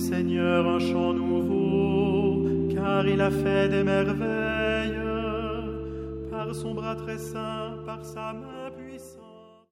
Seigneur un chant nouveau, car il a fait des merveilles. Par son bras très saint, par sa main